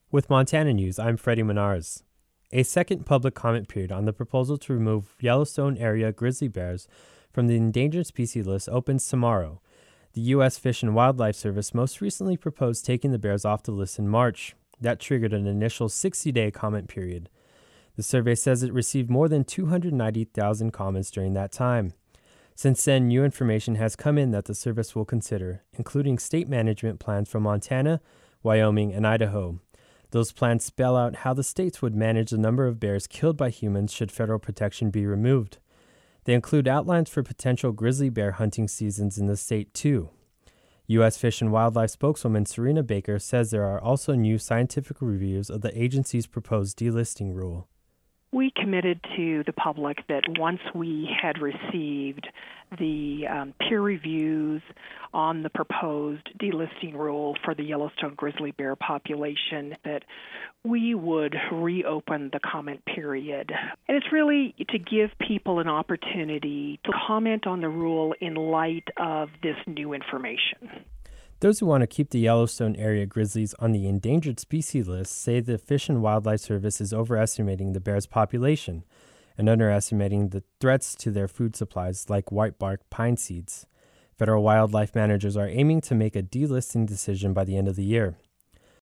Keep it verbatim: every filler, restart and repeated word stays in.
With Montana News, I'm Freddie Menards. A second public comment period on the proposal to remove Yellowstone area grizzly bears from the endangered species list opens tomorrow. The U S Fish and Wildlife Service most recently proposed taking the bears off the list in March. That triggered an initial sixty-day comment period. The survey says it received more than two hundred ninety thousand comments during that time. Since then, new information has come in that the service will consider, including state management plans for Montana, Wyoming, and Idaho. Those plans spell out how the states would manage the number of bears killed by humans should federal protection be removed. They include outlines for potential grizzly bear hunting seasons in the state, too. U S Fish and Wildlife spokeswoman Serena Baker says there are also new scientific reviews of the agency's proposed delisting rule. We committed to the public that once we had received the um, peer reviews on the proposed delisting rule for the Yellowstone grizzly bear population, that we would reopen the comment period. And it's really to give people an opportunity to comment on the rule in light of this new information. Those who want to keep the Yellowstone area grizzlies on the endangered species list say the Fish and Wildlife Service is overestimating the bear's population and underestimating the threats to their food supplies like whitebark pine seeds. Federal wildlife managers are aiming to make a delisting decision by the end of the year.